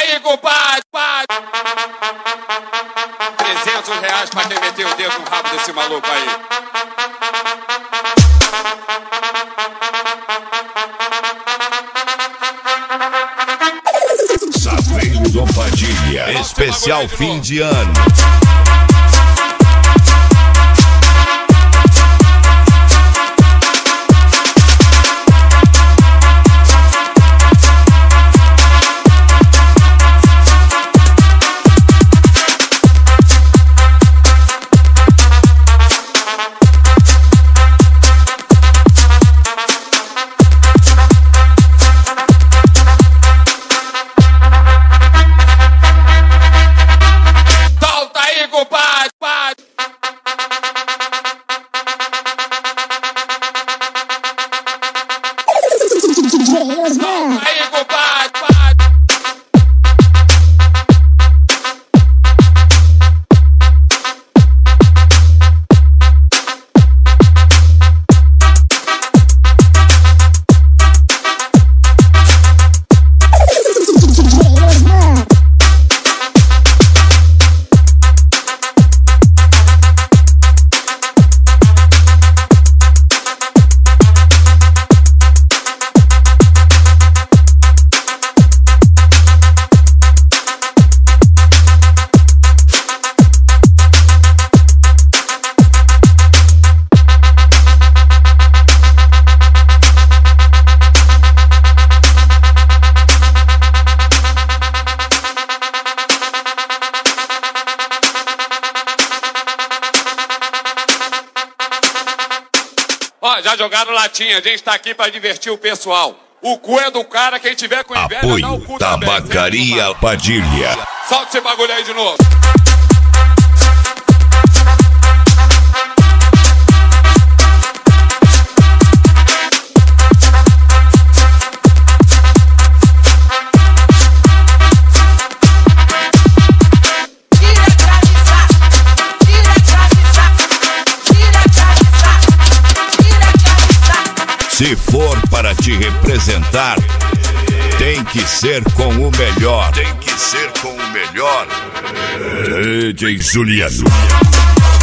aí, compadre. R$300 pra quem meter o dedo no rabo desse maluco aí. Saveiro Dom Padilha, especial fim de ano. Ó, já jogaram latinha, a gente tá aqui pra divertir o pessoal. O cu é do cara, quem tiver com inveja, Apoio dá o cu Tabacaria também. Padilha. Solta esse bagulho aí de novo. Se for para te representar, tem que ser com o melhor. Tem que ser com o melhor. DJ Juliano.